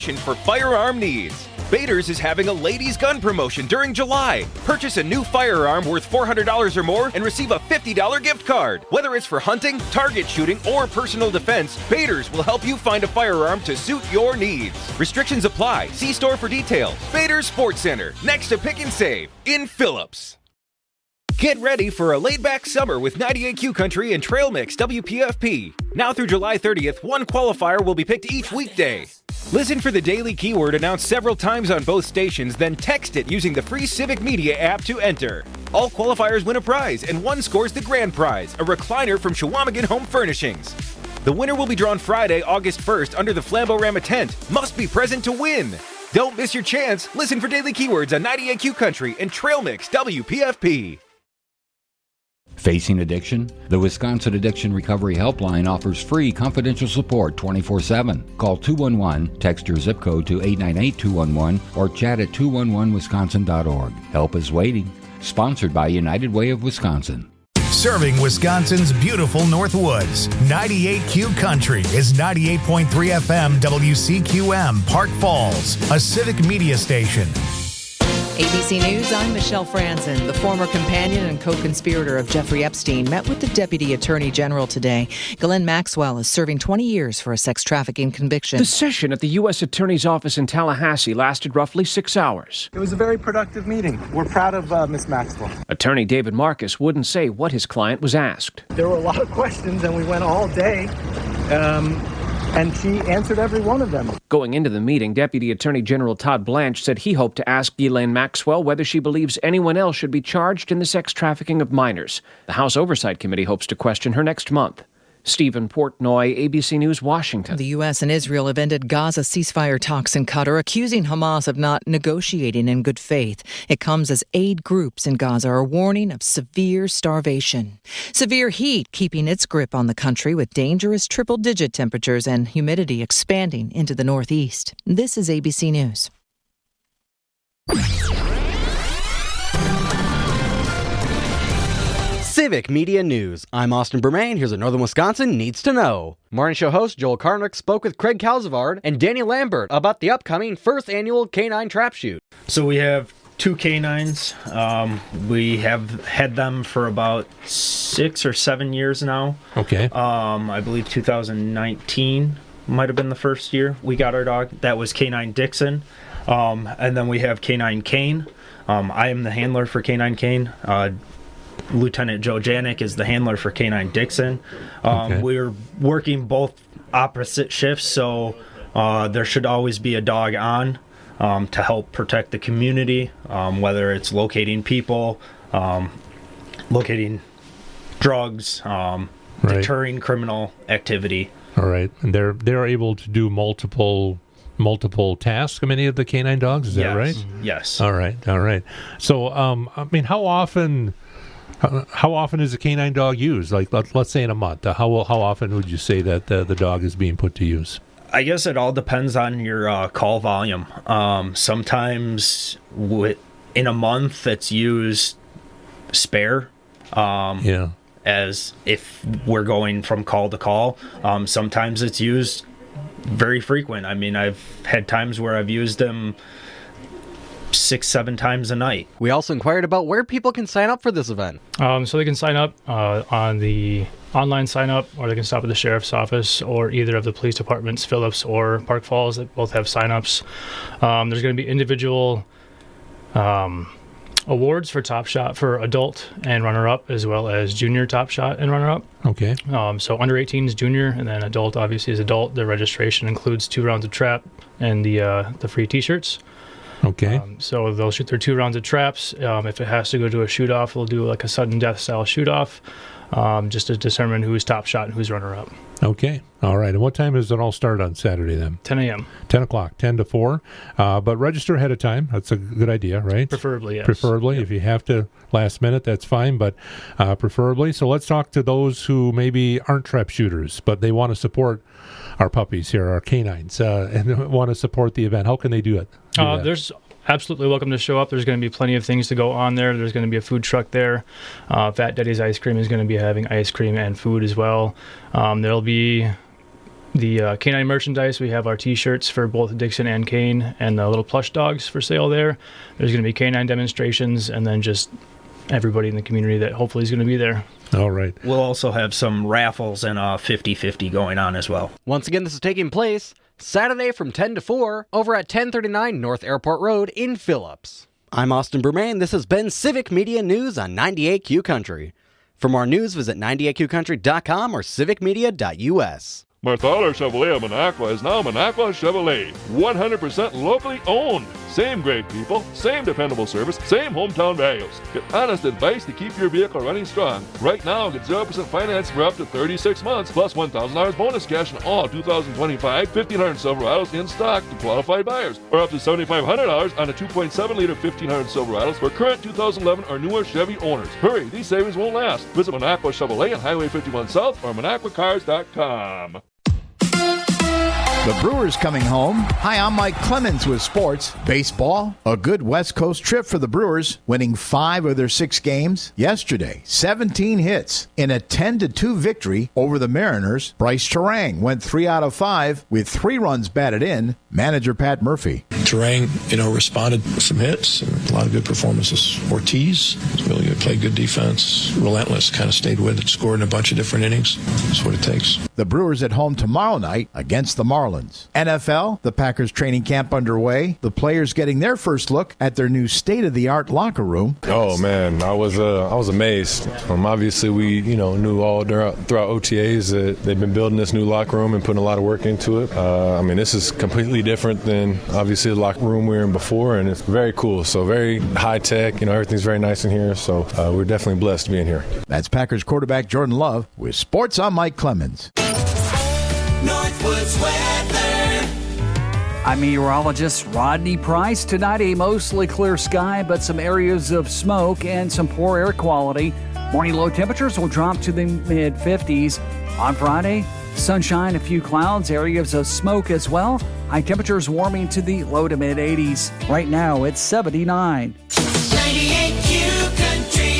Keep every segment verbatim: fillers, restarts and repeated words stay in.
For firearm needs. Bader's is having a ladies' gun promotion during July. Purchase a new firearm worth four hundred dollars or more and receive a fifty dollars gift card. Whether it's for hunting, target shooting, or personal defense, Bader's will help you find a firearm to suit your needs. Restrictions apply. See store for details. Bader's Sports Center, next to Pick and Save, in Phillips. Get ready for a laid-back summer with ninety-eight Q Country and Trail Mix W P F P. Now through July thirtieth, one qualifier will be picked each weekday. Listen for the daily keyword announced several times on both stations, then text it using the free Civic Media app to enter. All qualifiers win a prize, and one scores the grand prize, a recliner from Chequamegon Home Furnishings. The winner will be drawn Friday, August first, under the Flambeau-Rama tent. Must be present to win. Don't miss your chance. Listen for daily keywords on ninety-eight Q Country and Trail Mix W P F P. Facing addiction? The Wisconsin Addiction Recovery Helpline offers free confidential support twenty-four seven. Call two one one, text your zip code to eight nine eight two one one, or chat at two one one wisconsin dot org. Help is waiting. Sponsored by United Way of Wisconsin. Serving Wisconsin's beautiful North Woods, ninety-eight Q Country is ninety-eight point three F M W C Q M, Park Falls, a Civic Media station. A B C News, I'm Michelle Franzen. The former companion and co-conspirator of Jeffrey Epstein met with the Deputy Attorney General today. Ghislaine Maxwell is serving twenty years for a sex trafficking conviction. The session at the U S Attorney's office in Tallahassee lasted roughly six hours. It was a very productive meeting. We're proud of uh, Miz Maxwell. Attorney David Marcus wouldn't say what his client was asked. There were a lot of questions, and we went all day. Um... And she answered every one of them. Going into the meeting, Deputy Attorney General Todd Blanche said he hoped to ask Ghislaine Maxwell whether she believes anyone else should be charged in the sex trafficking of minors. The House Oversight Committee hopes to question her next month. Stephen Portnoy, A B C News, Washington. The U S and Israel have ended Gaza ceasefire talks in Qatar, accusing Hamas of not negotiating in good faith. It comes as aid groups in Gaza are warning of severe starvation. Severe heat keeping its grip on the country with dangerous triple-digit temperatures and humidity expanding into the northeast. This is A B C News. Civic Media News. I'm Austin Bermain. Here's what Northern Wisconsin needs to know. Morning show host Joel Karnick spoke with Craig Calzavard and Danny Lambert about the upcoming first annual Canine Trap Shoot. So we have two canines. Um, we have had them for about six or seven years now. Okay. Um, I believe two thousand nineteen might have been the first year we got our dog. That was Canine Dixon. Um, and then we have Canine Kane. Um, I am the handler for Canine Kane. Uh, Lieutenant Joe Janik is the handler for Canine Dixon. Um, okay. We're working both opposite shifts, so uh, there should always be a dog on um, to help protect the community, um, whether it's locating people, um, locating drugs, um, right. deterring criminal activity. All right, and they're they're able to do multiple multiple tasks. Many of the canine dogs, is yes. that right? Yes. All right, all right. So, um, I mean, how often? How often is a canine dog used? Like, let, let's say in a month. Uh, how how often would you say that the, the dog is being put to use? I guess it all depends on your uh, call volume. Um, sometimes with, in a month, it's used spare. Um, yeah. As if we're going from call to call. Um, sometimes it's used very frequent. I mean, I've had times where I've used them six, seven times a night. We also inquired about where people can sign up for this event. Um, so they can sign up uh, on the online sign up, or they can stop at the sheriff's office or either of the police departments, Phillips or Park Falls, that both have sign ups. Um, there's going to be individual um, awards for Top Shot for adult and runner up, as well as junior Top Shot and runner up. Okay. Um, so under eighteen is junior, and then adult obviously is adult. The registration includes two rounds of trap and the uh, the free T-shirts. Okay. Um, so they'll shoot their two rounds of traps. Um, if it has to go to a shoot-off, they'll do like a sudden death style shoot-off, um, just to determine who's top shot and who's runner-up. Okay. All right. And what time does it all start on Saturday then? ten a.m. ten o'clock, ten to four. Uh, but register ahead of time. That's a good idea, right? Preferably, yes. Preferably. Yep. If you have to last minute, that's fine, but uh, preferably. So let's talk to those who maybe aren't trap shooters, but they want to support our puppies here, our canines, uh, and want to support the event. How can they do it? Do uh, there's absolutely welcome to show up. There's going to be plenty of things to go on there. There's going to be a food truck there. Uh, Fat Daddy's Ice Cream is going to be having ice cream and food as well. Um, there'll be the uh, Canine merchandise. We have our T-shirts for both Dixon and Kane, and the little plush dogs for sale there. There's going to be canine demonstrations, and then just everybody in the community that hopefully is going to be there. All right. We'll also have some raffles and a fifty-fifty going on as well. Once again, this is taking place Saturday from ten to four over at ten thirty-nine North Airport Road in Phillips. I'm Austin Bermain. This has been Civic Media News on ninety-eight Q Country. For more news, visit ninety-eight q country dot com or civic media dot u s. Marthaler Chevrolet of Minocqua is now Minocqua Chevrolet. one hundred percent locally owned. Same great people, same dependable service, same hometown values. Get honest advice to keep your vehicle running strong. Right now, get zero percent financing for up to thirty-six months, plus one thousand dollars bonus cash on all two thousand twenty-five fifteen hundred Silverados in stock to qualified buyers, or up to seven thousand five hundred dollars on a two point seven liter fifteen hundred Silverados for current two thousand eleven or newer Chevy owners. Hurry, these savings won't last. Visit Minocqua Chevrolet on Highway fifty-one South or minocqua cars dot com. The Brewers coming home. Hi, I'm Mike Clemens with sports. Baseball, a good West Coast trip for the Brewers, winning five of their six games. Yesterday, seventeen hits in a ten to two victory over the Mariners. Bryce Terang went three out of five with three runs batted in. Manager Pat Murphy. Terang, you know, responded with some hits and a lot of good performances. Ortiz really good, played good defense, relentless, kind of stayed with it, scored in a bunch of different innings. That's what it takes. The Brewers at home tomorrow night against the Marlins. N F L, the Packers training camp underway. The players getting their first look at their new state-of-the-art locker room. Oh man, I was uh, I was amazed. Um, obviously, we you know knew all throughout, throughout O T As that they've been building this new locker room and putting a lot of work into it. Uh, I mean, this is completely different than obviously the locker room we were in before, and it's very cool. So very high tech. You know, everything's very nice in here. So uh, we're definitely blessed to be in here. That's Packers quarterback Jordan Love with Sports. I'm Mike Clemens. Northwoods weather. I'm meteorologist Rodney Price. Tonight, a mostly clear sky, but some areas of smoke and some poor air quality. Morning low temperatures will drop to the mid fifties. On Friday, sunshine, a few clouds, areas of smoke as well. High temperatures warming to the low to mid eighties. Right now, it's seventy-nine. ninety-eight Q Country.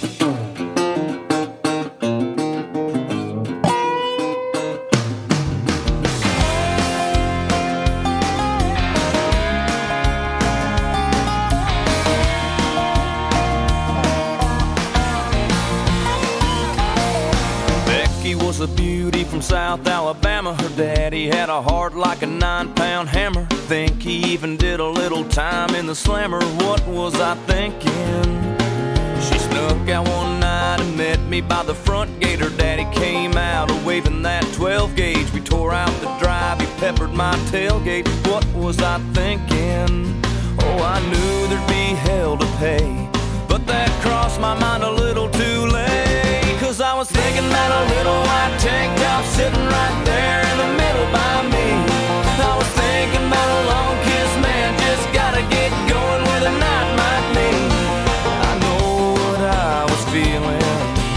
A beauty from South Alabama. Her daddy had a heart like a nine-pound hammer. Think he even did a little time in the slammer. What was I thinking? She snuck out one night and met me by the front gate. Her daddy came out a waving that twelve gauge. We tore out the drive, he peppered my tailgate. What was I thinking? Oh, I knew there'd be hell to pay, but that crossed my mind a little too late. Cause I was thinking that a little white tank top sitting right there in the middle by me. I was thinking about a long kiss, man, just gotta get going where the night might lead. I know what I was feeling,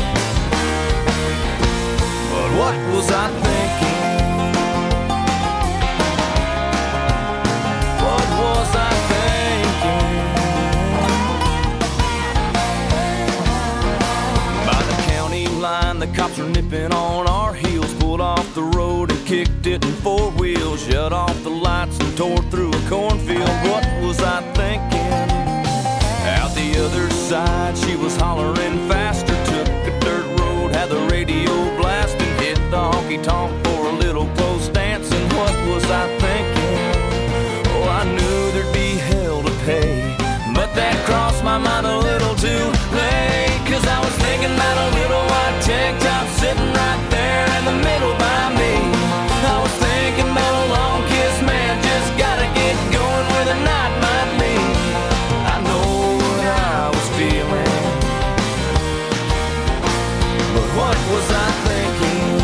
but what was I thinking? What was I thinking? By the county line, the cops are nipping on our heels. Pulled off the road and kicked it in four wheels. Shut off the lights and tore through a cornfield. What was I thinking? Out the other side, she was hollering faster. Took a dirt road, had the radio blasting. Hit the honky-tonk for a little close dancing. What was I thinking? Oh, I knew there'd be hell to pay, but that crossed my mind a little too late. Cause I was thinking about a little white tank top sitting right there in the middle by me. I was thinking about a long kiss, man, just gotta get going where the night might lead. I know what I was feeling, but what was I thinking?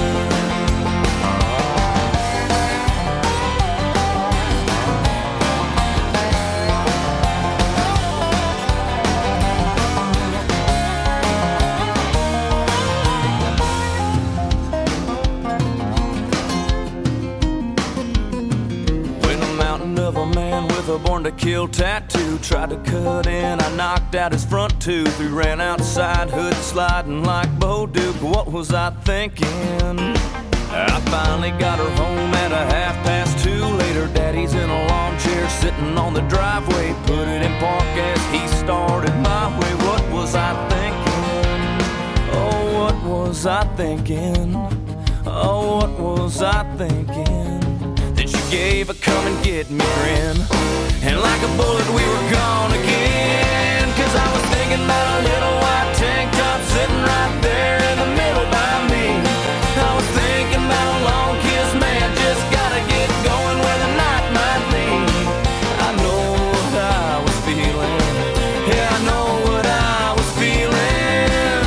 A born to kill tattoo tried to cut in, I knocked out his front tooth. We ran outside, hood sliding like Bo Duke. What was I thinking? I finally got her home at a half past two. Later, Daddy's in a lawn chair sitting on the driveway. Put it in park as he started my way. What was I thinking? Oh, what was I thinking? Oh, what was I thinking? That you gave a come and get me grin. And like a bullet we were gone again. Cause I was thinking about a little white tank top sitting right there in the middle by me. I was thinking about a long kiss, man, just gotta get going where the night might lead. I know what I was feeling. Yeah, I know what I was feeling.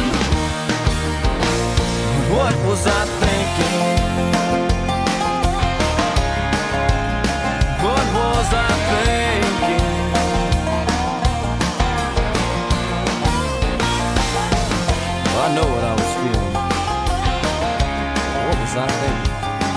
What was I thinking? What was I thinking? Well, I know what I was feeling. What was I thinking?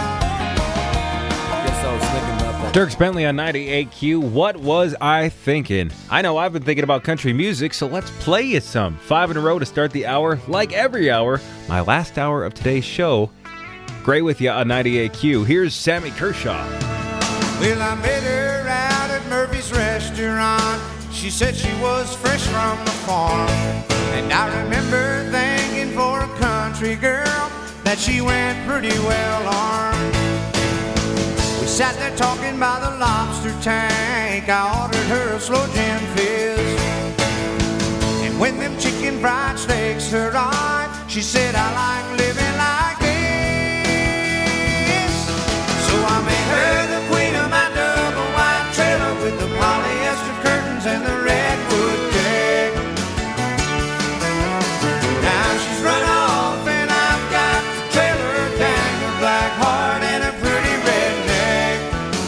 I guess I was thinking about that. Dierks Bentley on ninety-eight Q. What was I thinking? I know I've been thinking about country music, so let's play you some. Five in a row to start the hour. Like every hour, my last hour of today's show. Great with you on ninety-eight Q. Here's Sammy Kershaw. Well, I met her out at Murphy's restaurant. She said she was fresh from the farm. And I remember thinking for a country girl that she went pretty well armed. We sat there talking by the lobster tank. I ordered her a slow gin fizz. And when them chicken fried steaks arrived, she said, I like living like this. So I made her the queen of my double wide trailer with the polyester curtains and the redwood deck. Now she's run off and I've got the trailer, dang, a black heart and a pretty redneck.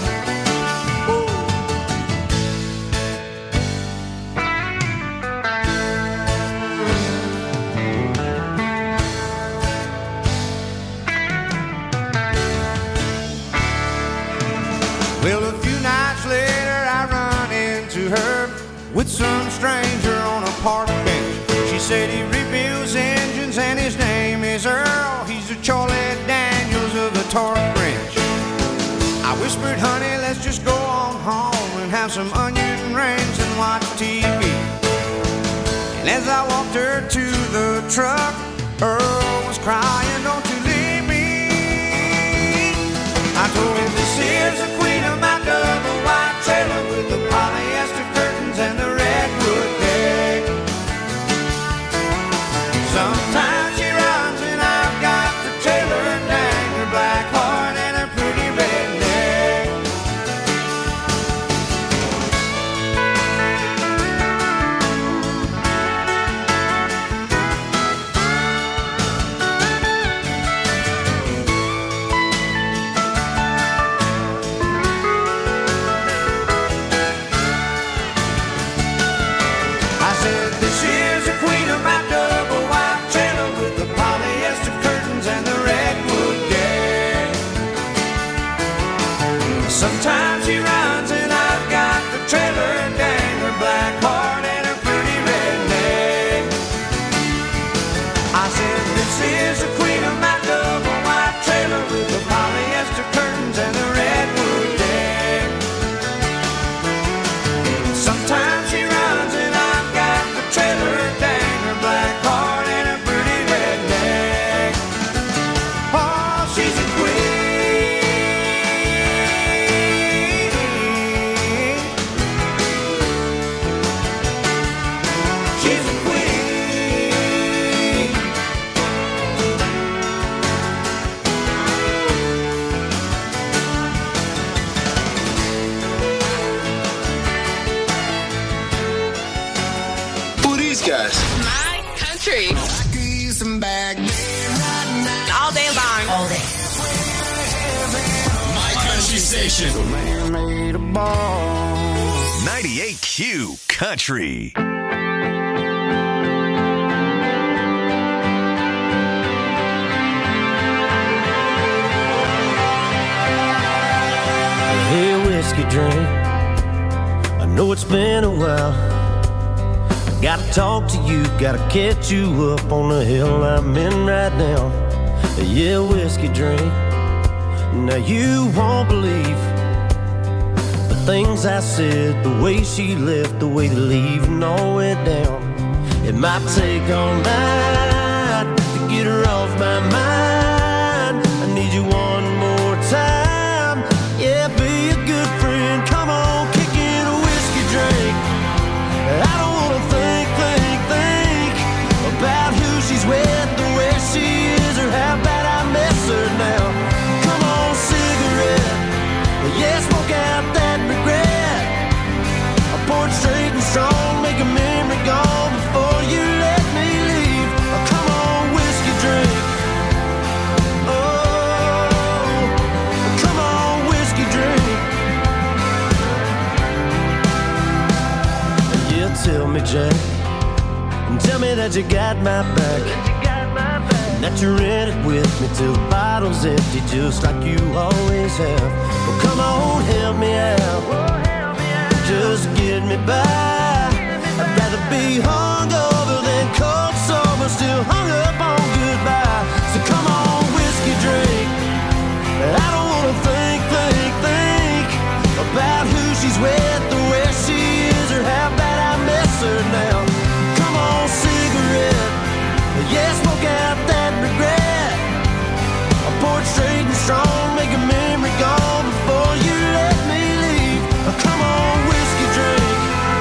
Well, a few nights later I run into her with some stranger on a park bench. She said he rebuilds engines and his name is Earl. He's the Charlie Daniels of the torque wrench. I whispered, honey, let's just go on home and have some onion rings and watch T V. And as I walked her to the truck, Earl was crying, don't you leave me. I told him, this here's the queen of my double wide trailer with the polyester curtains and the redwood deck. Sometimes she runs and I've got the trailer and dang, her black heart and her pretty redneck. I said, this here's the queen of my double wide trailer with the polyester curtains and the redwood deck. Sometimes she runs and I've got the trailer and dang, her black heart and her pretty redneck. I said, this is the queen of my double wide trailer with the polyester curtains and the redwood deck. Sometimes she runs and I've got the trailer, dang, her black heart and her pretty redneck. Oh, she's a queen. She's a queen. Who are these guys? My country. All day long. All day. My country station. ninety-eight Q Country. Hey, whiskey drink, I know it's been a while. I gotta talk to you, gotta catch you up on the hill I'm in right now. Yeah, whiskey drink, Now you won't believe the things I said, the way she left, the way the leaving all went down. It might take all night to get her off my mind. I need you one more time. Yeah, be a good friend. Come on, kick in a whiskey drink. I don't wanna think, think, think about who she's with, or where she is, or how bad I miss her now. Come on, cigarette. Yeah, smoke out that regret. I pour it straight and strong, make a memory gone before you let me leave. Oh, come on, whiskey drink. Oh, come on, whiskey drink. Yeah, tell me, Jack, and tell me that you got my back, and that you're in it with me till the bottle's empty, just like you always have. Well, come on, help me out, just get me by. I'd rather be hungover than cold sober, still hung up on goodbye. So come on, whiskey drink. I don't wanna think, think, think about who she's with, or where she is, or how bad I miss her now. Come on, cigarette. Yeah, smoke out that regret. I pour it straight and strong, make a memory gone before you let me leave. Oh, come on, whiskey drink.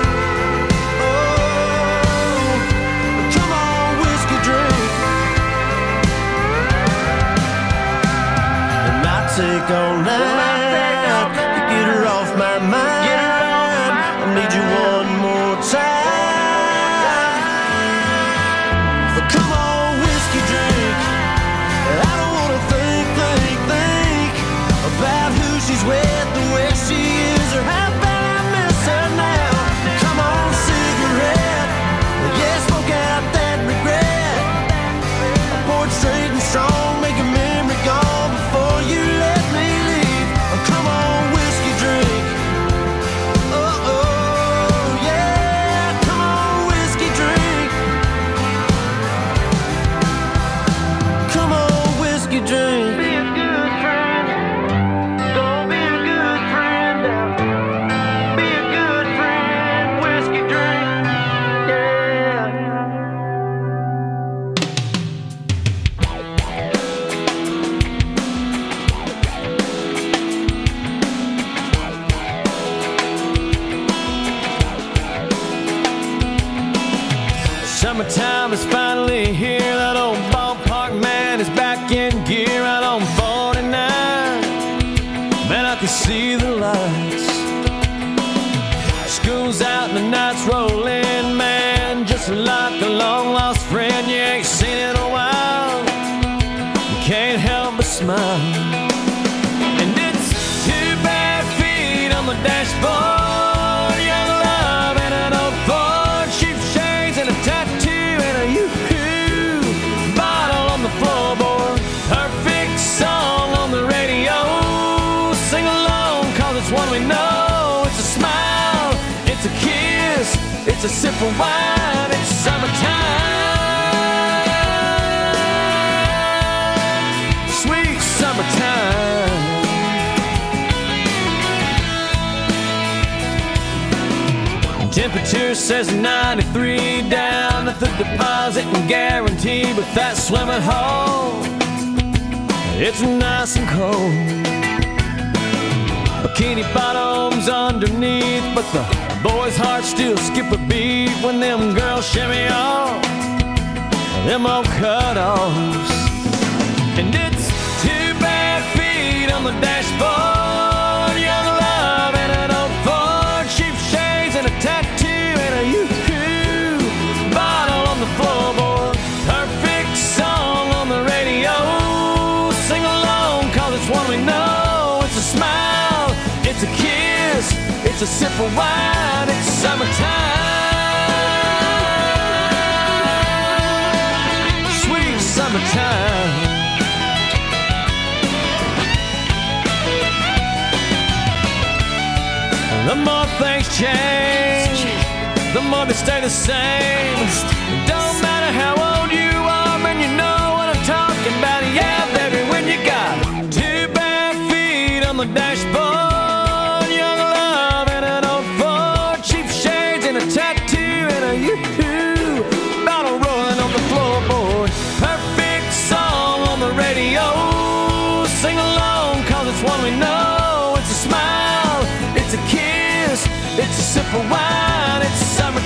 Oh, come on, whiskey drink. It might take all night to get her off my mind. I need you one more time. But come on, whiskey drink. I don't wanna think, think, think about who she's with, or where she is, or how bad I miss her now. Come on, cigarette. Yeah, smoke out that regret. I pour it straight and strong, make a memory gone before you let me leave. Oh, come on, whiskey drink. Oh, oh, yeah, come on, whiskey drink. Come on, whiskey drink. Be a good friend. Don't be a good friend. Be a good friend. Whiskey drink. Yeah. Summertime is finally here. That old ballpark man is back in gear out on forty-nine. Man, I can see the lights. School's out and the nights roll in, man. Just like a long lost friend you ain't seen in a while. You can't help but smile. And it's two bare feet on the dashboard, young love and an old Ford, cheap shades and a tattoo and a yoo-hoo bottle on the floorboard. Perfect song on the radio. Sing along, cause it's one we know. It's a smile, it's a kiss, it's a sip of wine. It's summertime, sweet summertime. Temperature says ninety-three down at the deposit and guarantee, but that swimming hole, it's nice and cold. Bikini bottoms underneath, but the boys' hearts still skip a beat when them girls shimmy off them old cut-offs. And it's two bare feet on the dashboard, young love and an old Ford, cheap shades and a tattoo and a yoo-hoo bottle on the floorboard. Perfect song on the radio. Sing along, cause it's one we know. It's a smile, it's a kiss, it's a sip of wine. It's summertime, sweet summertime. The more things change, the more they stay the same. It don't matter how old you are, man, you know what I'm talking about. Yeah, baby, when you got two bare It's a sip of wine, it's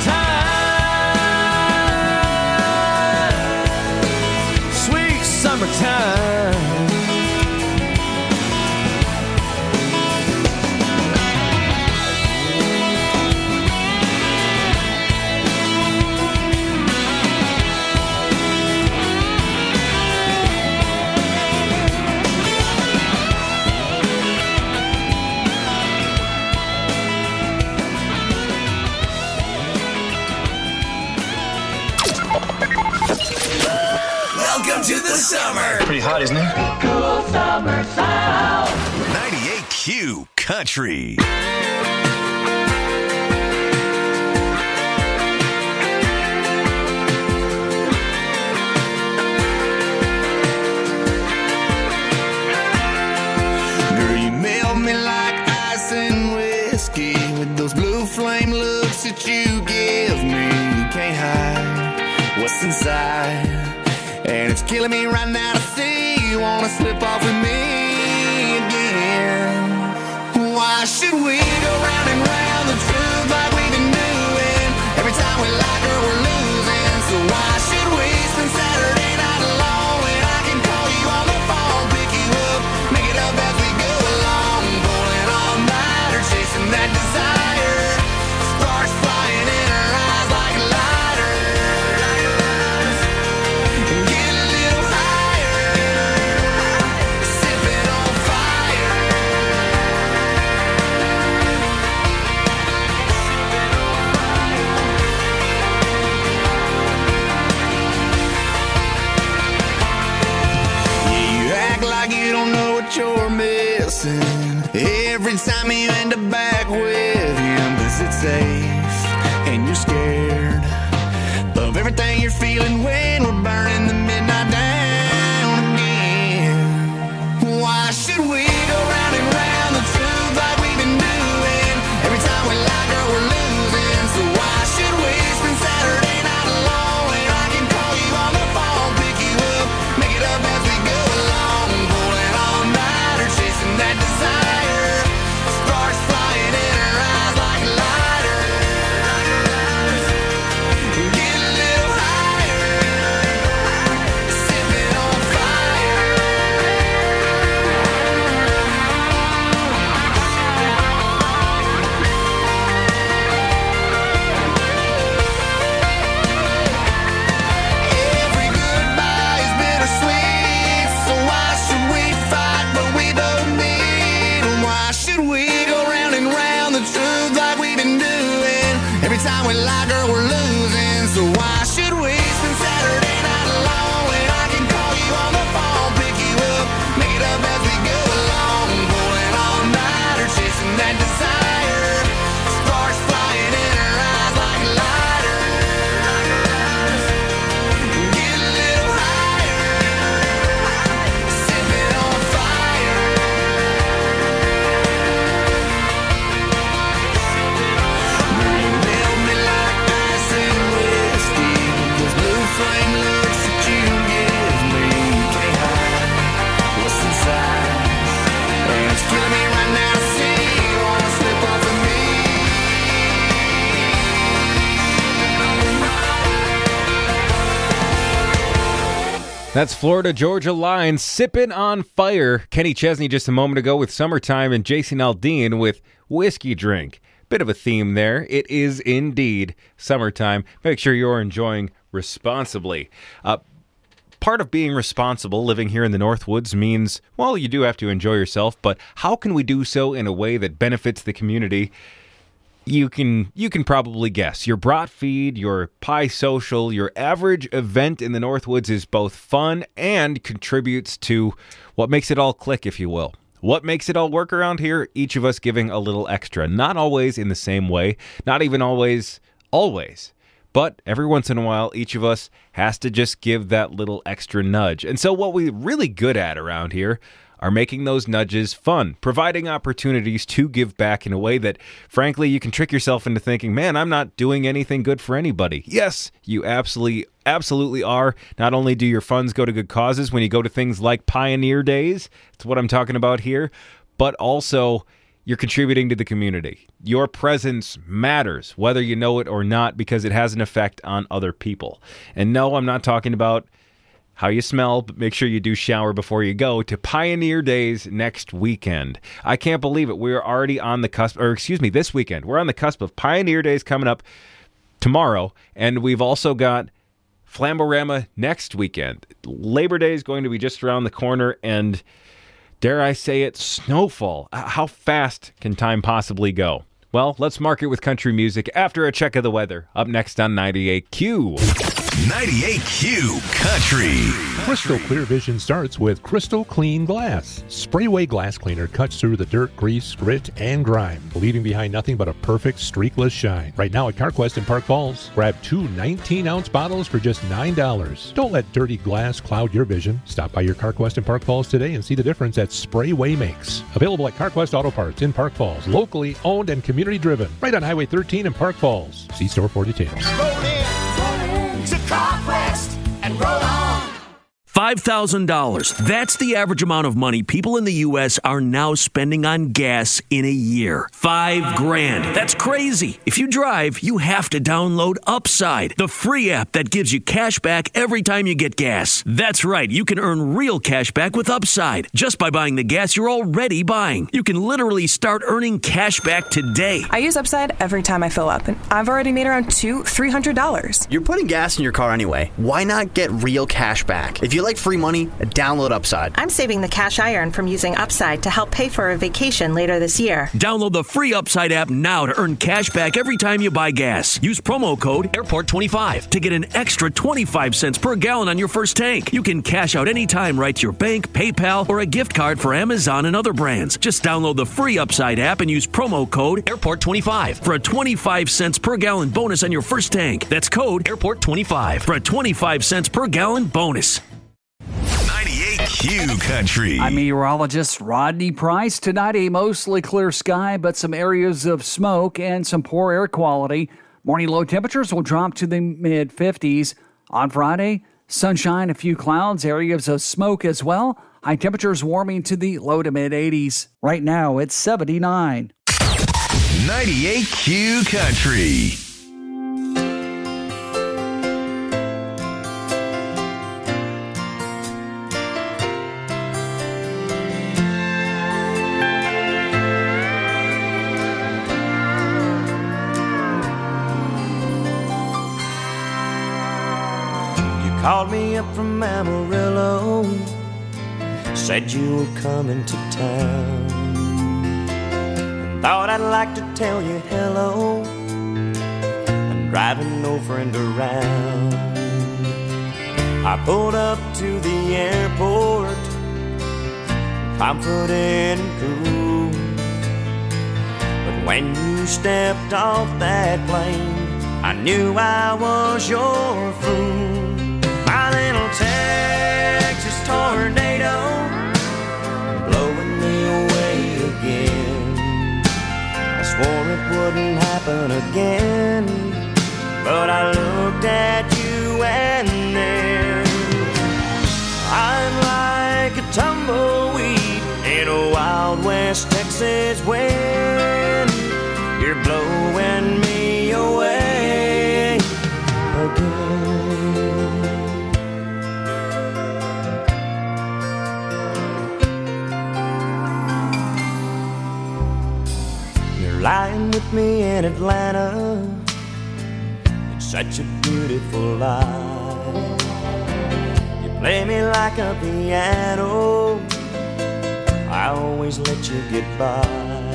summertime. Sweet summertime. Welcome to the summer. Pretty hot, isn't it? Cool summer sound. ninety-eight Q Country. Girl, you melt me like ice and whiskey with those blue flame looks that you give me. You can't hide what's inside. And it's killing me right now to see you wanna slip off with me again. Why should we go round and round the truth like we've been doing? Every time we like her, we're losing. So why should we spend Saturday night alone when I can call you on the phone, pick you up, make it up as we go along, pulling all nighter, chasing that desire. Sparks flying in her eyes like lighters. You're missing every time you end up back with him, 'cause it's safe and you're scared of everything you're feeling when we're burning the midnight down again. Why should we go round and round the truth like we've been doing? Every time we like her, we're losing. So why should we spend Saturday night alone when I can call you on the phone, pick you up, make it up as we go along, pulling all nighter, chasing that desire. Sparks flying in her eyes like lighters. Get a little higher, sipping on fire. Every goodbye is bittersweet, so why should we fight but we both need? Why should we go round and round the truth like we've been doing? Every time we like her, we're losing. So why should we spend Saturday night alone when I can call you on the phone, pick you up, make it up as we go along, pulling all nighter, chasing that desire. Sparks flying in her eyes like lighters. Get a little higher, sipping on fire. Girl, you melt me like ice and whiskey with those blue flame looks that you give me. You can't hide what's inside, and it's killing me right now to see you wanna slip off of me. That's Florida Georgia Line, Sippin' on Fire. Kenny Chesney just a moment ago with Summertime, and Jason Aldean with Whiskey Drink. Bit of a theme there. It is indeed summertime. Make sure you're enjoying responsibly. Uh, part of being responsible living here in the Northwoods means, well, you do have to enjoy yourself, but how can we do so in a way that benefits the community? You can you can probably guess. Your Brat Feed, your Pie Social, your average event in the Northwoods is both fun and contributes to what makes it all click, if you will. What makes it all work around here? Each of us giving a little extra. Not always in the same way. Not even always, always. But every once in a while, each of us has to just give that little extra nudge. And so what we're really good at around here are making those nudges fun, providing opportunities to give back in a way that, frankly, you can trick yourself into thinking, man, I'm not doing anything good for anybody. Yes, you absolutely, absolutely are. Not only do your funds go to good causes when you go to things like Pioneer Days, that's what I'm talking about here, but also you're contributing to the community. Your presence matters, whether you know it or not, because it has an effect on other people. And no, I'm not talking about how you smell, but make sure you do shower before you go to Pioneer Days next weekend. I can't believe it. We're already on the cusp, or excuse me, this weekend. We're on the cusp of Pioneer Days coming up tomorrow, and we've also got Flamborama next weekend. Labor Day is going to be just around the corner, and dare I say it, snowfall. How fast can time possibly go? Well, let's mark it with country music after a check of the weather. Up next on ninety-eight Q. ninety-eight Q Country. Crystal Clear Vision starts with Crystal Clean Glass. Sprayway Glass Cleaner cuts through the dirt, grease, grit, and grime, leaving behind nothing but a perfect streakless shine. Right now at CarQuest in Park Falls, grab two nineteen-ounce bottles for just nine dollars. Don't let dirty glass cloud your vision. Stop by your CarQuest in Park Falls today and see the difference that Sprayway makes. Available at CarQuest Auto Parts in Park Falls, locally owned and community driven, right on Highway thirteen in Park Falls. See store for details. Roll in, roll in to CarQuest and roll on. five thousand dollars. That's the average amount of money people in the U S are now spending on gas in a year. Five grand. That's crazy. If you drive, you have to download Upside, the free app that gives you cash back every time you get gas. That's right. You can earn real cash back with Upside just by buying the gas you're already buying. You can literally start earning cash back today. I use Upside every time I fill up, and I've already made around two hundred dollars, three hundred dollars. You're putting gas in your car anyway. Why not get real cash back? If you like free money, download Upside. I'm saving the cash I earn from using Upside to help pay for a vacation later this year. Download the free Upside app now to earn cash back every time you buy gas. Use promo code airport twenty-five to get an extra twenty-five cents per gallon on your first tank. You can cash out anytime right to your bank, PayPal, or a gift card for Amazon and other brands. Just download the free Upside app and use promo code airport twenty-five for a twenty-five cents per gallon bonus on your first tank. That's code airport twenty-five for a twenty-five cents per gallon bonus. ninety-eight Q Country. I'm meteorologist Rodney Price. Tonight, a mostly clear sky, but some areas of smoke and some poor air quality. Morning low temperatures will drop to the mid fifties. On Friday, sunshine, a few clouds, areas of smoke as well. High temperatures warming to the low to mid eighties. Right now, it's seventy-nine. ninety-eight Q Country. Called me up from Amarillo, said you were coming to town. Thought I'd like to tell you hello. I'm driving no friend around. I pulled up to the airport, confident and cool. But when you stepped off that plane, I knew I was your fool. My little Texas tornado, blowing me away again. I swore it wouldn't happen again, but I looked at you and then I'm like a tumbleweed in a Wild West Texas wind. You're blowing me away again. Lying with me in Atlanta, it's such a beautiful life. You play me like a piano, I always let you get by.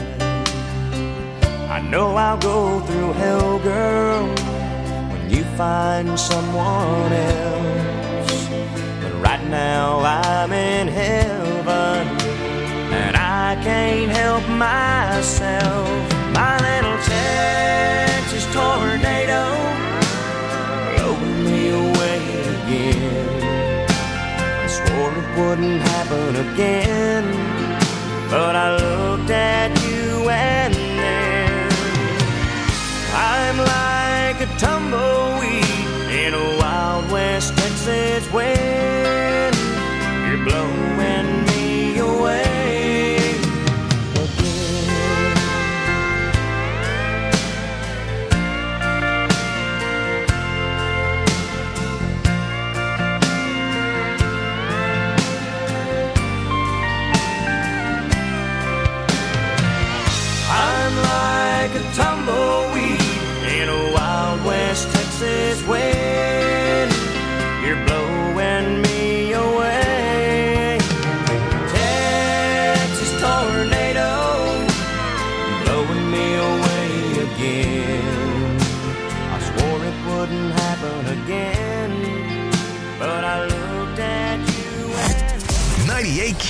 I know I'll go through hell, girl, when you find someone else. But right now I'm in heaven, and I can't help myself. My little Texas tornado, blowing me away again. I swore it wouldn't happen again, but I looked at you and then I'm like a tumbleweed in a Wild West Texas wind. You're blowing me away again.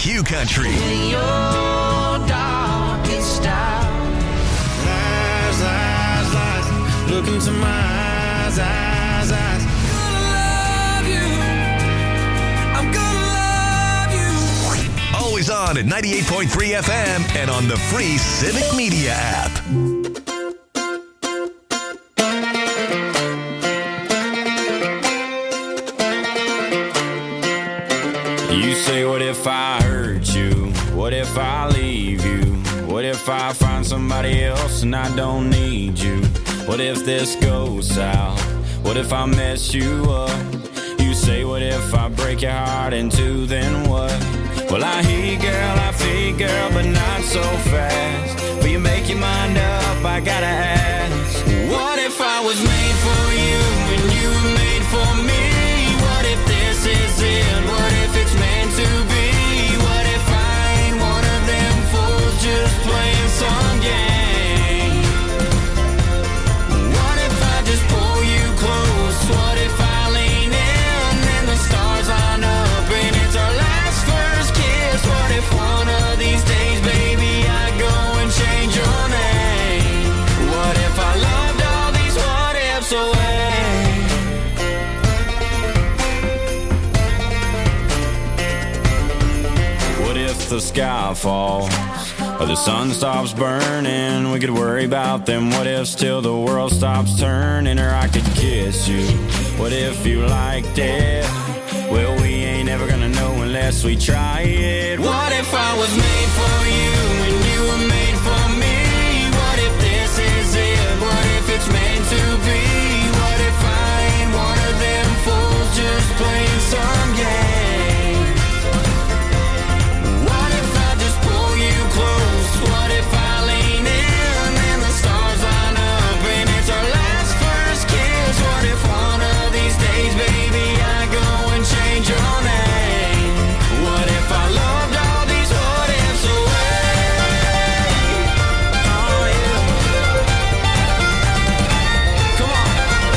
Q Country. In your darkest hour. Lies, lies, lies. Look into my eyes, eyes, eyes. Always on at ninety-eight point three F M and on the free Civic Media app. You say, what if I hurt you? What if I leave you? What if I find somebody else and I don't need you? What if this goes south? What if I mess you up? You say, what if I break your heart in two, then what? Well, I hear you, girl, I feel you, girl, but not so fast. Will you make your mind up? I gotta ask. What if I was made for you and you were made for me? What if this is it? What if it's meant to be? What if I ain't one of them fools just playing some game? What if I just pull you close? What if I lean in and the stars line up and it's our last first kiss? What if one of these days, baby, I go and change your name? What if I loved all these what ifs away? What if the sky falls or the sun stops burning? We could worry about them what ifs till the world stops turning. Or I could kiss you. What if you liked it? Well, we ain't ever gonna know unless we try it. What if I was made for you and you were made for me? What if this is it? What if it's meant to be? What if I ain't one of them fools just playing some game? What if I just pull you close? What if I lean in and the stars line up and it's our last first kiss? What if one of these days, baby, I go and change your name? What if I loved all these what ifs away? Oh yeah. Come on.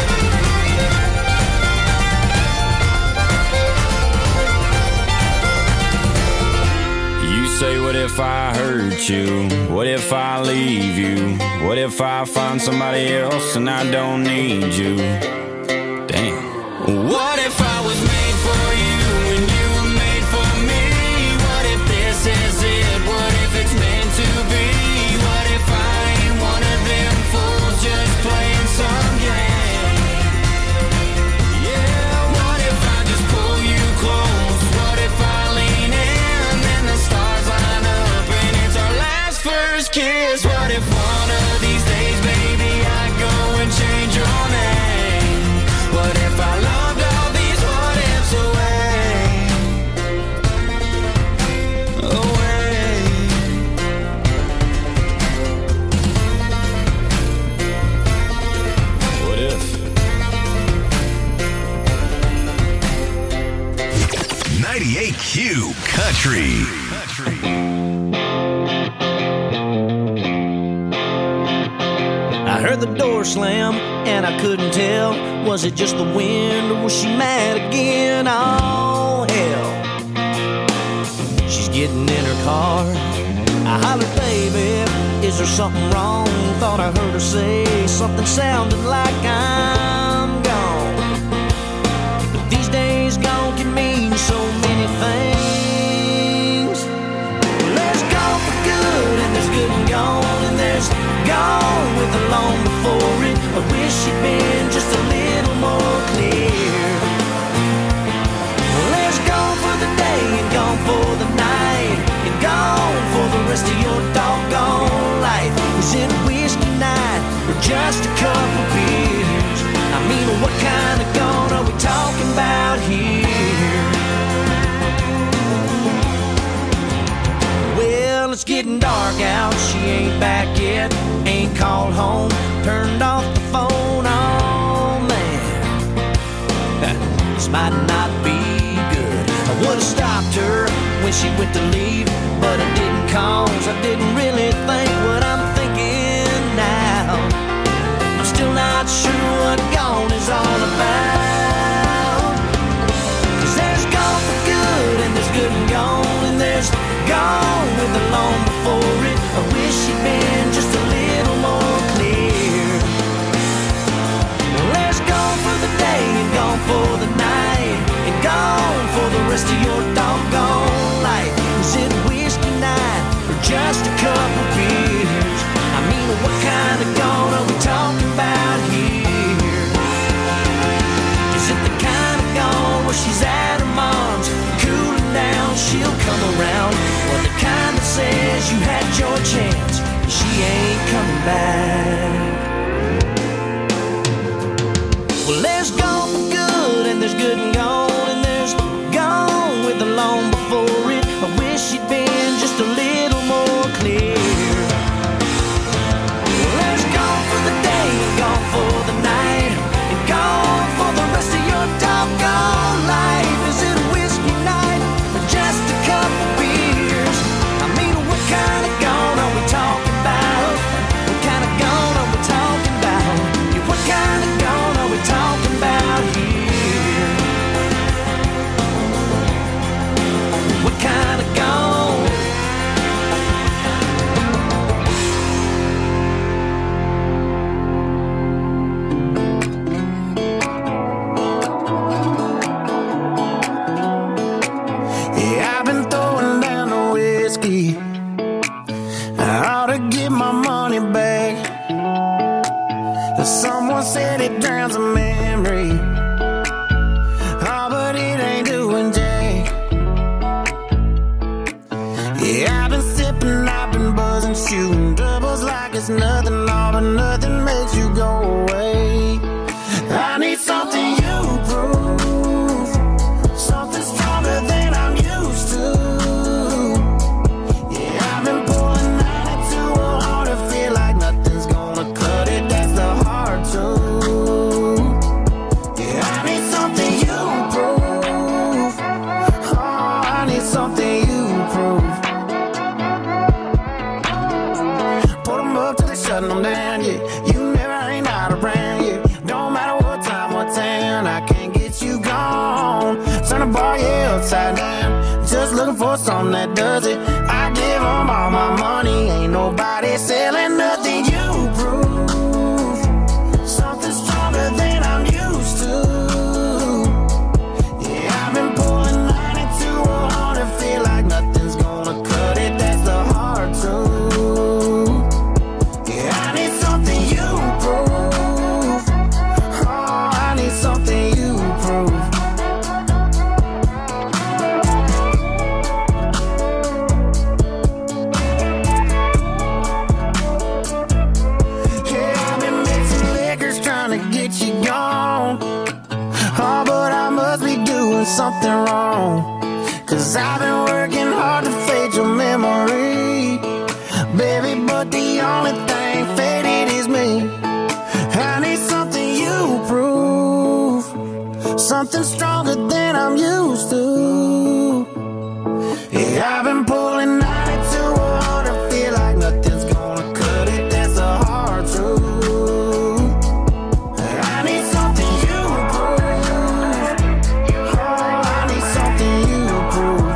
You say, what if I hurt you? What if I leave you? What if I find somebody else and I don't need you? Damn. What if I was made for you and you were made for me? What if this is it? What if it's meant to be? What if I ain't one of them fools just playing some game? Yeah, what if I just pull you close? What if I lean in and the stars line up and it's our last first kiss? What if one of these days, baby, I go and change your name? What if I loved all these what ifs away? Away. What if? ninety-eight Q Country. I heard the door slam and I couldn't tell. Was it just the wind or was she mad again? Oh, hell. She's getting in her car. I hollered, baby, is there something wrong? Thought I heard her say something sounding like I'm gone. But these days gone can mean so many things. Well, there's gone for good and there's good and gone, and there's gone with the long before it. I wish she'd been just a little more clear. Well, there's gone for the day and gone for the night and gone for the rest of your doggone life. Was it a whiskey night or just a couple beers? I mean, what kind of gone are we talking about here? Well, it's getting dark out, she ain't back yet, ain't called home, turned off the phone, oh man, this might not be good. I would've stopped her when she went to leave, but I didn't cause I didn't really think what I'm thinking now. I'm still not sure what gone is all about. Cause there's gone for good and there's good and gone, and there's Someone said it drowns a memory. Oh, but it ain't doing jack. Yeah, I've been sipping, I've been buzzing, shooting doubles like it's nothing, all but nothing makes you go away. I need something you prove, something stronger than I'm used to. Yeah, I've been pulling ninety-two hard to feel like nothing's gonna cut it. That's the hard truth. Yeah, I need something you prove. Oh, I need something you prove. Put them up till they shutting them down, yeah. You never ain't out around, yeah. Don't matter what time, what town, I can't get you gone. Turn the bar, yeah, upside down. Just looking for something that does it. I give them all my money. Ain't nobody selling nothing you prove. Something stronger than I'm used to. Yeah, I've been pulling ninety-two hard to feel like nothing's gonna cut it. That's the hard truth. Yeah, I need something you prove. Oh, I need something you prove. Yeah, I've been mixing liquors trying to get you gone. Oh, but I must be doing something wrong. Cause I've been working hard to fade your memory, baby, but the only thing faded is me. I need something you prove, something stronger than I'm used to. Yeah, I've been pulling ninety-two hard to feel like nothing's gonna cut it. That's the hard truth. I need something you prove. Oh, I need something you prove.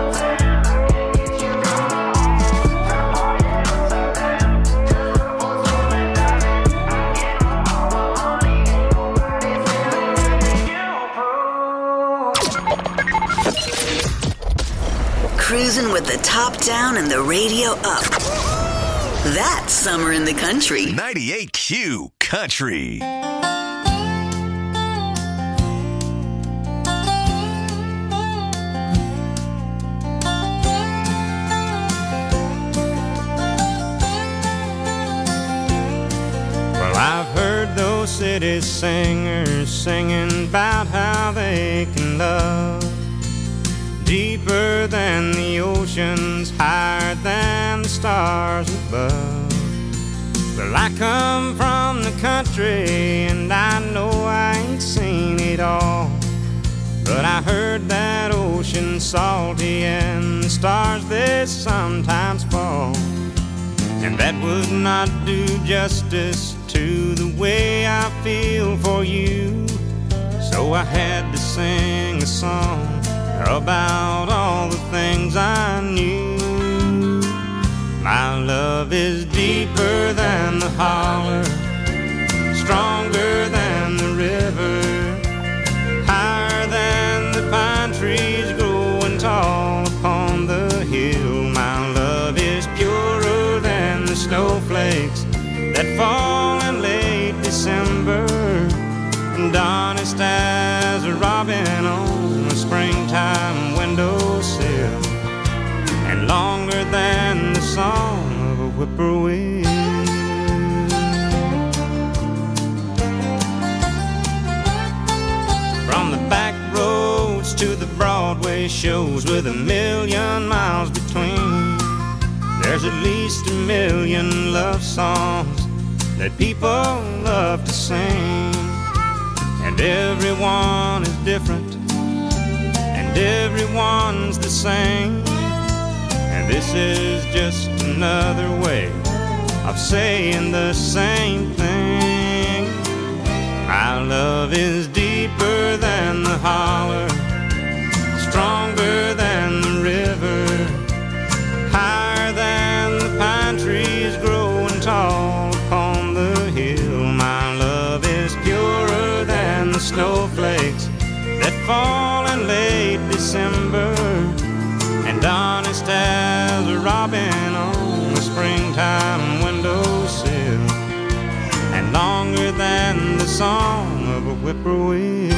Cruising with the top down and the radio up. That's summer in the country. ninety-eight Q Country. Well, I've heard those city singers singing about how they can love deeper than the oceans, higher than the stars above. Well, I come from the country and I know I ain't seen it all, but I heard that ocean salty and the stars they sometimes fall, and that would not do justice to the way I feel for you. So I had to sing a song about all the things I knew. My love is deeper than the holler, stronger than the river, higher than the pine trees growing tall upon the hill. My love is purer than the snowflakes that fall in late December, and honest as a robin on a springtime windowsill, and longer than the song of a whippoorwill. From the back roads to the Broadway shows with a million miles between, there's at least a million love songs that people love to sing. And everyone is different, and everyone's the same, and this is just another way of saying the same thing. My love is deeper than the holler, stronger than the river, higher than the pine trees growing tall upon the hill. My love is purer than the snowflakes that fall in late December, and honest as a robin on a springtime windowsill, and longer song of a whippoorwill.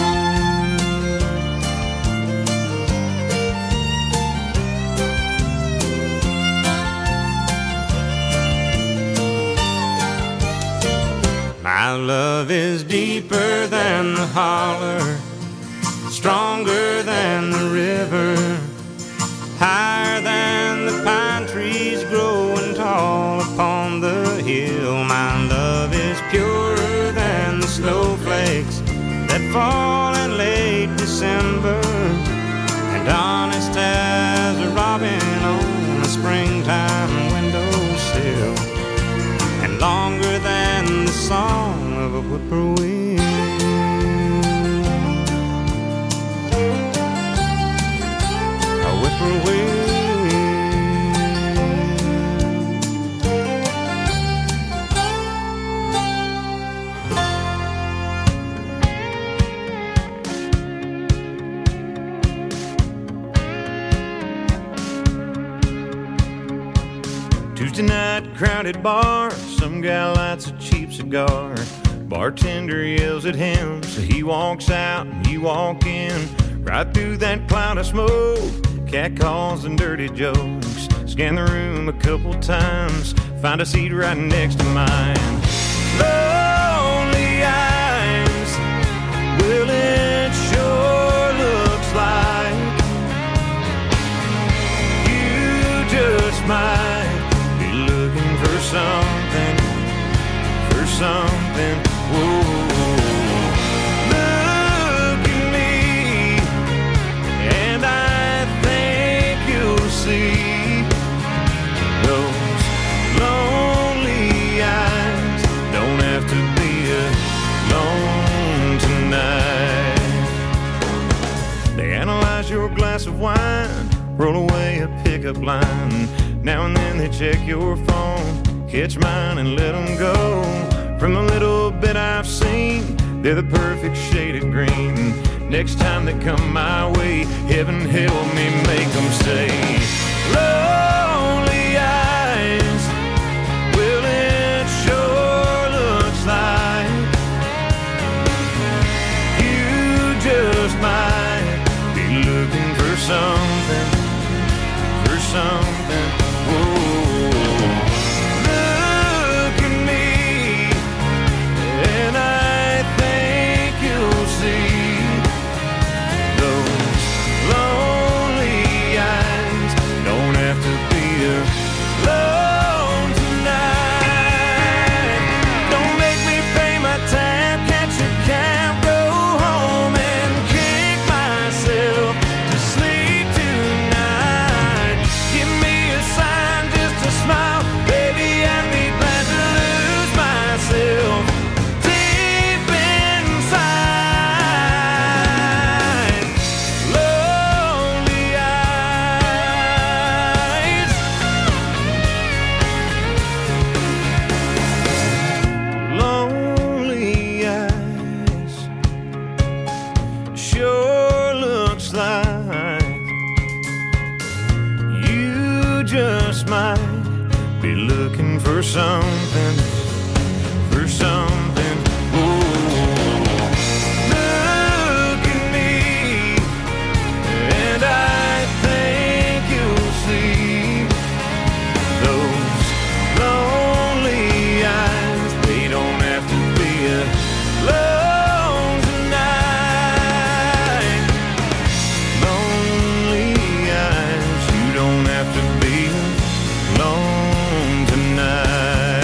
My love is deeper than the holler, stronger than the river, higher than the pine trees growing tall upon the hill. My love is purer than the snowflakes that fall in late December, and honest as a robin on a springtime windowsill, and longer than the song of a whippoorwill. A whippoorwill. Tuesday night, crowded bar, some guy lights a cheap cigar. Bartender yells at him, so he walks out and you walk in. Right through that cloud of smoke, cat calls and dirty jokes. Scan the room a couple times, find a seat right next to mine. Lonely eyes, well it sure looks like you just might be looking for something, for something. Whoa. Look at me, and I think you'll see those lonely eyes don't have to be alone tonight. They analyze your glass of wine, roll away a pickup line. Now and then they check your phone, catch mine and let them go. From the little bit I've seen, they're the perfect shade of green. Next time they come my way, heaven help me make them say, lonely eyes, well it sure looks like you just might be looking for something, for something. Whoa. Something, for something. Ooh. Look at me, and I think you'll see those lonely eyes. They don't have to be alone tonight. Lonely eyes, you don't have to be alone tonight.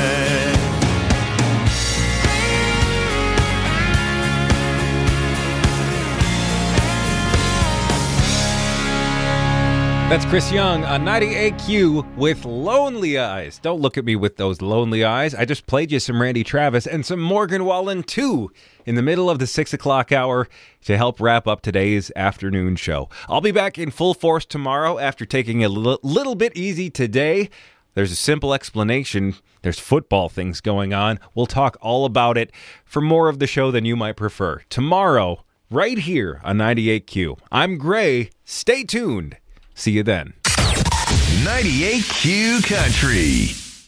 That's Chris Young on ninety-eight Q with Lonely Eyes. Don't look at me with those lonely eyes. I just played you some Randy Travis and some Morgan Wallen too in the middle of the six o'clock hour to help wrap up today's afternoon show. I'll be back in full force tomorrow after taking a l- little bit easy today. There's a simple explanation. There's football things going on. We'll talk all about it for more of the show than you might prefer. Tomorrow, right here on ninety-eight Q. I'm Gray. Stay tuned. See you then. ninety-eight Q Country.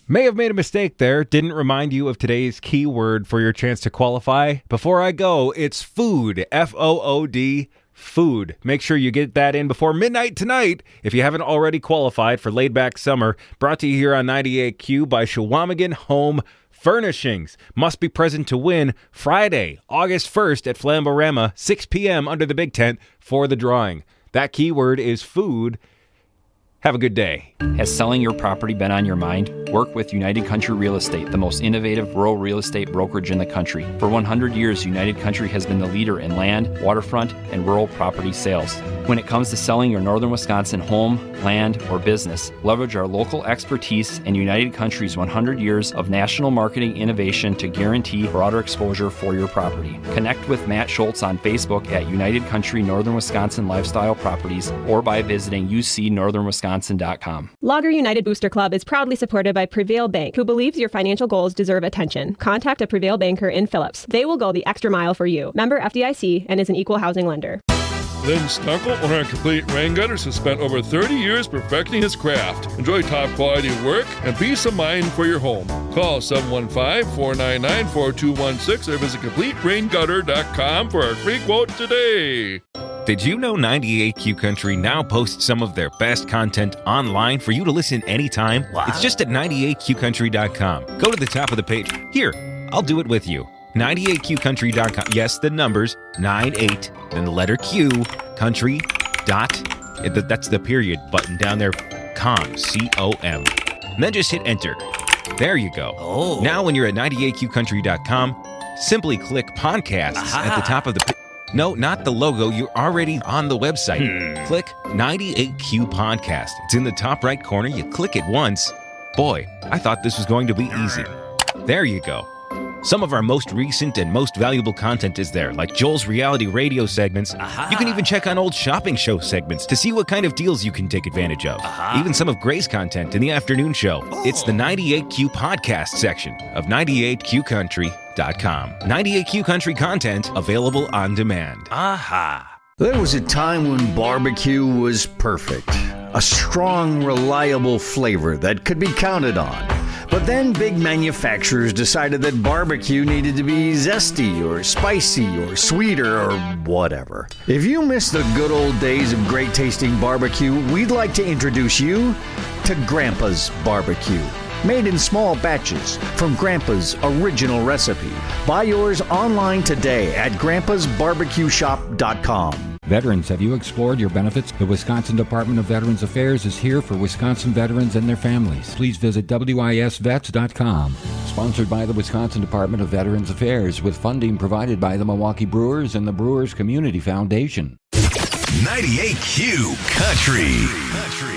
May have made a mistake there. Didn't remind you of today's keyword for your chance to qualify. Before I go, it's food. F O O D. Food. Make sure you get that in before midnight tonight if you haven't already qualified for Laid Back Summer. Brought to you here on ninety-eight Q by Shawamigan Home Furnishings. Must be present to win Friday, August first at Flamborama, six p.m. under the big tent for the drawing. That keyword is food. Have a good day. Has selling your property been on your mind? Work with United Country Real Estate, the most innovative rural real estate brokerage in the country. For one hundred years, United Country has been the leader in land, waterfront, and rural property sales. When it comes to selling your northern Wisconsin home, land, or business, leverage our local expertise and United Country's one hundred years of national marketing innovation to guarantee broader exposure for your property. Connect with Matt Schultz on Facebook at United Country Northern Wisconsin Lifestyle Properties or by visiting u c northern wisconsin dot com. Logger United Booster Club is proudly supported by Prevail Bank, who believes your financial goals deserve attention. Contact a Prevail banker in Phillips. They will go the extra mile for you. Member F D I C and is an equal housing lender. Lynn Stunkel, owner of Complete Rain Gutters, has spent over thirty years perfecting his craft. Enjoy top quality work and peace of mind for your home. Call seven one five, four nine nine, four two one six or visit complete rain gutter dot com for a free quote today. Did you know ninety-eight Q Country now posts some of their best content online for you to listen anytime? Wow. It's just at ninety-eight q country dot com. Go to the top of the page. Here, I'll do it with you. ninety-eight q country dot com. Yes, the numbers, ninety-eight, then the letter Q, country, dot, that's the period button down there, com, C O M. And then just hit enter. There you go. Oh. Now when you're at ninety-eight q country dot com, simply click podcasts Aha. at the top of the page. No, not the logo. You're already on the website. Hmm. Click ninety-eight Q Podcast. It's in the top right corner. You click it once. Boy, I thought this was going to be easy. There you go. Some of our most recent and most valuable content is there, like Joel's reality radio segments. Aha. You can even check on old shopping show segments to see what kind of deals you can take advantage of. Aha. Even some of Gray's content in the afternoon show. Oh. It's the ninety-eight Q Podcast section of ninety-eight q country dot com. ninety-eight Q Country content available on demand. Aha. There was a time when barbecue was perfect. A strong, reliable flavor that could be counted on. But then big manufacturers decided that barbecue needed to be zesty or spicy or sweeter or whatever. If you miss the good old days of great tasting barbecue, we'd like to introduce you to Grandpa's Barbecue. Made in small batches from Grandpa's original recipe. Buy yours online today at grandpas barbecue shop dot com. Veterans, have you explored your benefits? The Wisconsin Department of Veterans Affairs is here for Wisconsin veterans and their families. Please visit w i s vets dot com. Sponsored by the Wisconsin Department of Veterans Affairs with funding provided by the Milwaukee Brewers and the Brewers Community Foundation. ninety-eight Q Country. Country.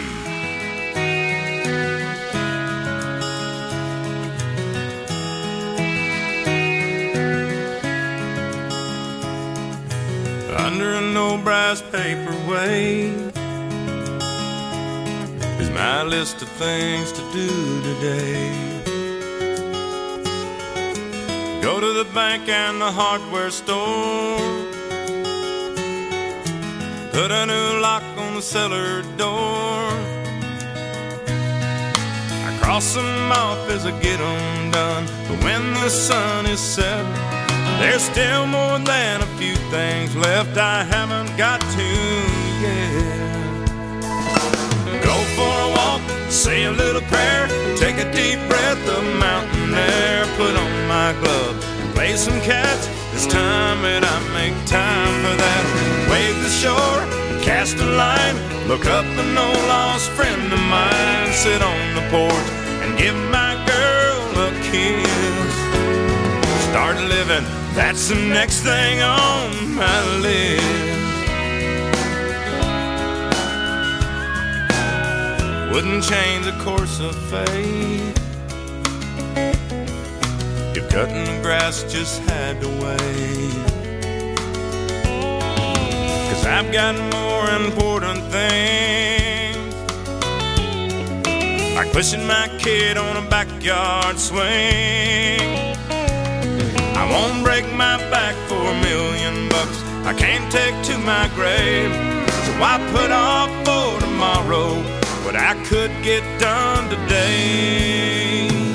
Under an old brass paperweight is my list of things to do today. Go to the bank and the hardware store, put a new lock on the cellar door. I cross them off as I get them done, but when the sun is set, there's still more than a few things left I haven't got to yet. Go for a walk, say a little prayer, take a deep breath of mountain air, put on my glove and play some catch. It's time that I make time for that. Wave the shore, cast a line, look up an old lost friend of mine, sit on the porch and give my girl a kiss. Start living, that's the next thing on my list. Wouldn't change the course of fate if cutting the grass just had to wait. Cause I've got more important things, like pushing my kid on a backyard swing. I won't break my back for a million bucks I can't take to my grave. So I put off for tomorrow what I could get done today.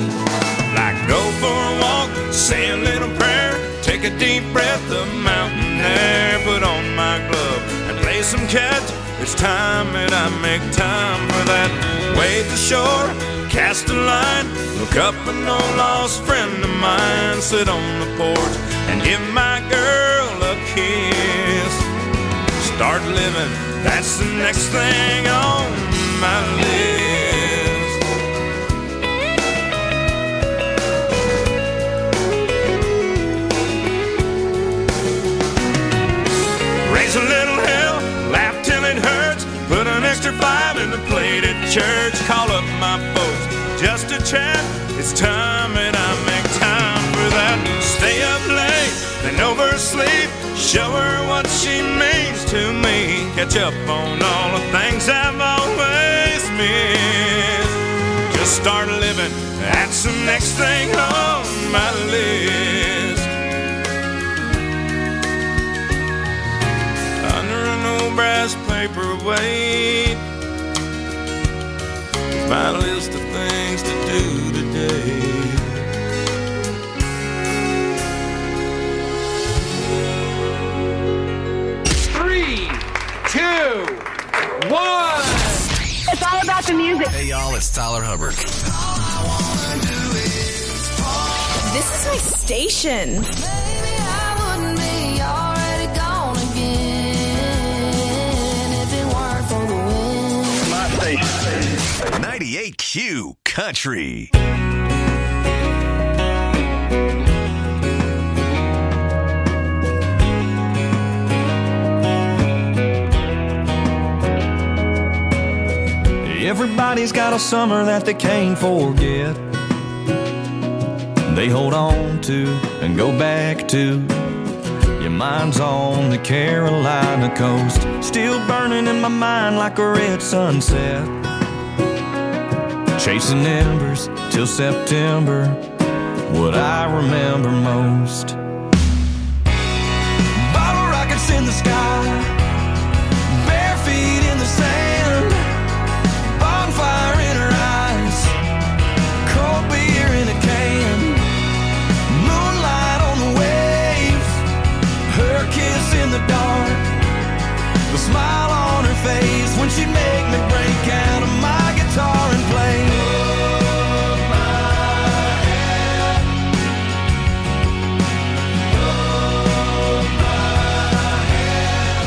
Go for a walk, say a little prayer, take a deep breath of mountain air, put on my glove and play some catch. It's time that I make time for that. Wade the shore, cast a line, look up an old lost friend of mine, sit on the porch and give my girl a kiss. Start living, that's the next thing on my list. Raise a little hell, laugh till it hurts, put an extra five in the plate at church, call up my folks just to chat. It's time that I make time for that. Stay up late, then oversleep, show her what she means to me, catch up on all the things I've always missed. Just start living, that's the next thing on my list. Under an old brass paperweight, my list of things to do today. Three, two, one. It's all about the music. Hey, y'all, it's Tyler Hubbard. This is my station. ninety-eight Q Country. Everybody's got a summer that they can't forget. They hold on to and go back to. Your mind's on the Carolina coast, still burning in my mind like a red sunset. Chasing embers till September, what I remember most. Bottle rockets in the sky, bare feet in the sand, bonfire in her eyes, cold beer in a can, moonlight on the waves, her kiss in the dark, the smile on her face when she'd make me break out of my guitar and play. Hold my hand, hold my hand.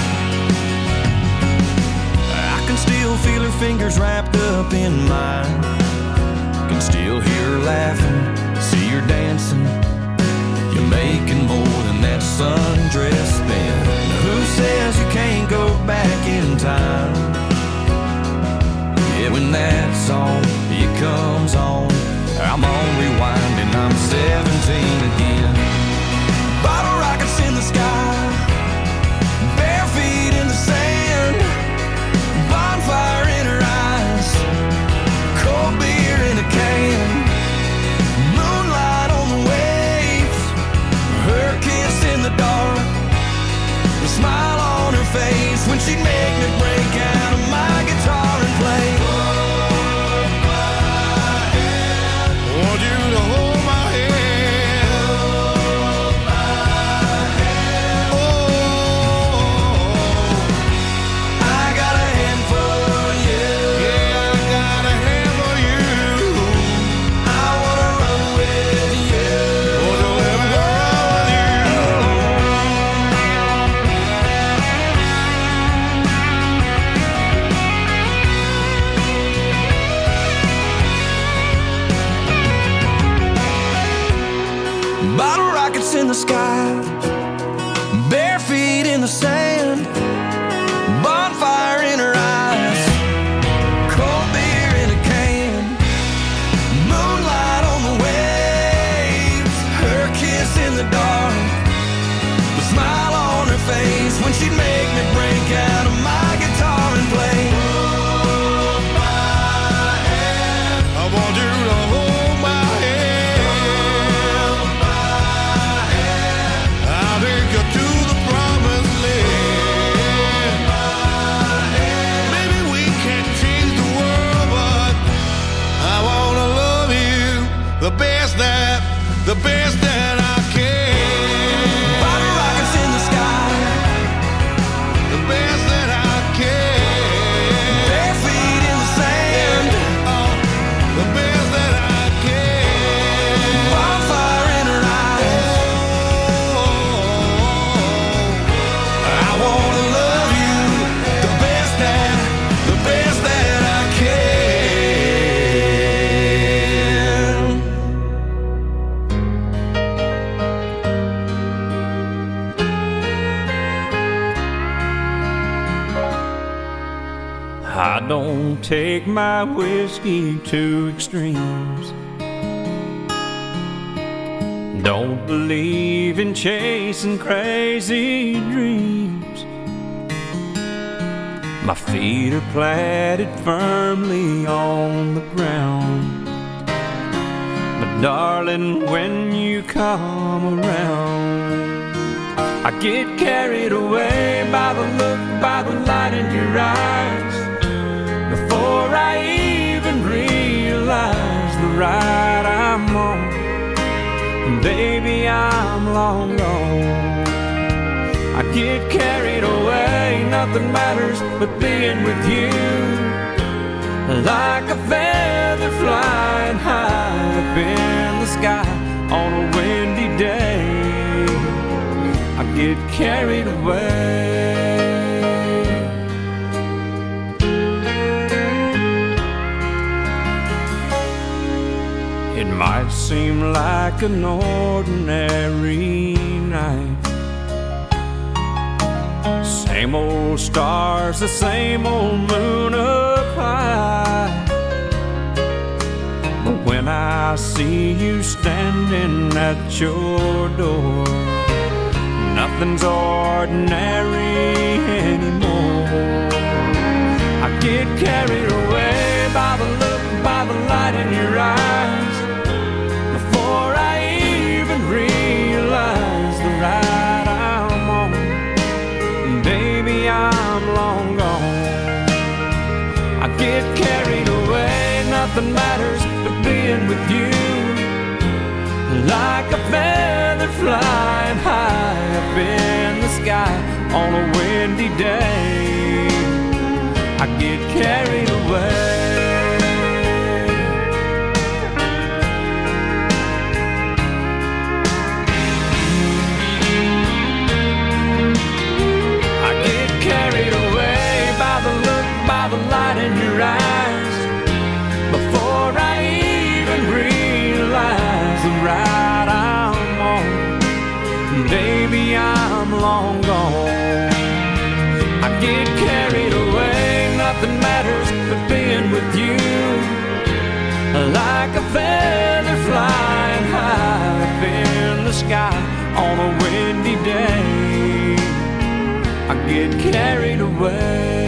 I can still feel her fingers wrapped up in mine, can still hear her laughing, see her dancing. You're making more than that sundress spin. Now who says you can't go back in time? Yeah, when that song, it comes on, I'm on rewind and I'm seventeen again. Bottle rockets in the sky, bare feet in the sand, bonfire in her eyes, cold beer in a can, moonlight on the waves, her kiss in the dark, the smile on her face when she'd make me break out of my guitar and play. Hold my hand, want you to hold my hand, hold my hand. Oh, I got a hand for you. Yeah, I got a hand for you. I wanna run with you. Wanna let me run with you. Bottle rockets in the sky, bare feet in the sand, bonfire in her eyes, cold beer in a can, moonlight on the waves, her kiss in the dark, the smile on her face when she'd make me break out of my guitar and play. Hold my hand, I want you to hold my hand. I I don't take my whiskey to extremes. Don't believe in chasing crazy dreams. My feet are planted firmly on the ground. But darling, when you come around, I get carried away by the look, by the light in your eyes. Before I even realize the ride I'm on, baby, I'm long gone. I get carried away, nothing matters but being with you. Like a feather flying high up in the sky on a windy day, I get carried away. It might seem like an ordinary night. Same old stars, the same old moon up high. But when I see you standing at your door, nothing's ordinary anymore. I get carried away by the look, by the light in your eyes. Before I even realize the ride I'm on, baby, I'm long gone. I get carried away, nothing matters but being with you. Like a feather flying high up in the sky on a windy day, I get carried away. Carried away by the look, by the light in your eyes. Before I even realize the ride I'm on, baby, I'm long gone. I get carried away, nothing matters but being with you. Like a feather flying high up in the sky on a windy day, I get carried away.